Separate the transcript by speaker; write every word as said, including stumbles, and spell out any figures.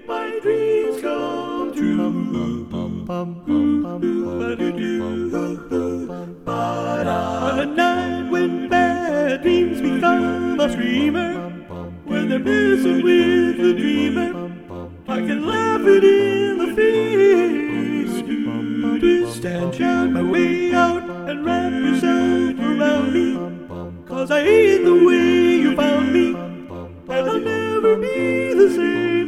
Speaker 1: my dreams come true. But on a night when bad dreams become a screamer, when they're messing with the dreamer, I can laugh it in the face. Twist and shout my way out and wrap yourself around me, 'cause I hate the way you found me, and I'll never be the same.